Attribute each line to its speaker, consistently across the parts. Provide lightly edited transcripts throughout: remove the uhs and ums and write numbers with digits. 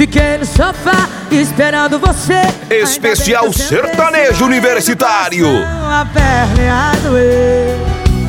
Speaker 1: Fiquei no sofá esperando você.
Speaker 2: Especial sertanejo universitário.
Speaker 1: A perna ia doer.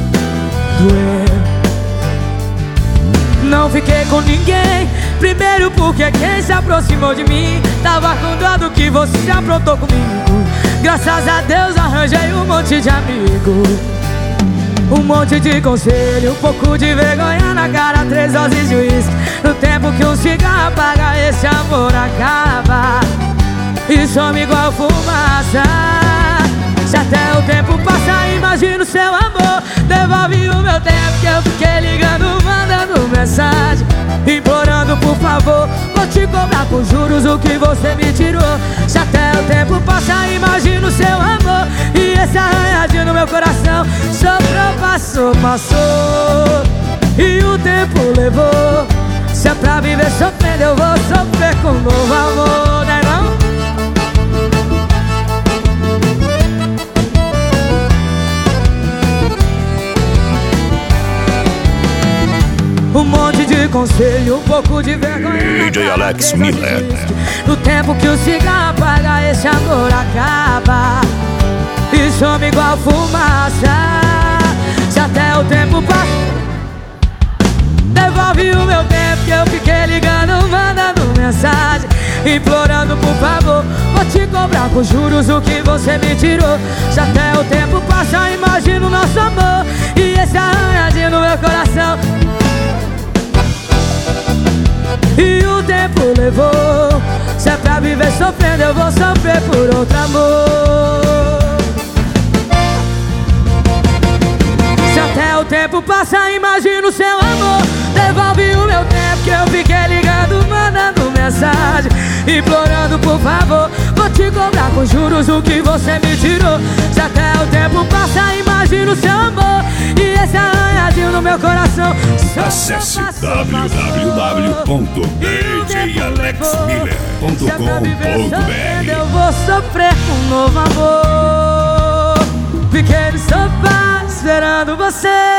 Speaker 1: Não fiquei com ninguém. Primeiro porque quem se aproximou de mim tava com dó do que você aprontou comigo. Graças a Deus arranjei um monte de amigo, um monte de conselho, um pouco de vergonha na cara, 3 doses de uísque. No tempo que um cigarro apaga, esse amor acaba e some igual fumaça. Se até o tempo passa, imagina o seu amor. Devolve o meu tempo que eu fiquei ligando, mandando mensagem, implorando por favor. Vou te cobrar com juros o que você me tirou. Se até o tempo passa, imagina o seu amor. E esse arranhadinho no meu coração sobrou, passou, passou e o tempo levou. Se é pra viver sofrendo, eu vou sofrer com um novo amor, né não? Um monte de conselho, um pouco de vergonha.
Speaker 2: DJ Alex Miller.
Speaker 1: No tempo que o cigarro apaga, esse amor acaba e some igual fumaça. Se até o tempo passa, devolve o meu tempo que eu fiquei ligando, mandando mensagem, implorando por favor. Vou te cobrar com juros o que você me tirou. Se até o tempo passa, imagina o nosso amor. E esse arranhadinho no meu coração e o tempo levou. Se é pra viver sofrendo, eu vou sofrer por outro amor. Se até o tempo passa, imagina o seu amor. Devolve o meu tempo que eu fiquei ligando, mandando mensagem, implorando por favor. Vou te cobrar com juros o que você me tirou. Se até o tempo passa, imagina o seu amor. E esse arranhadinho no meu coração.
Speaker 2: Acesse www.djalexmiller.com.br.
Speaker 1: Eu vou sofrer com um novo amor. Fiquei no sofá esperando você.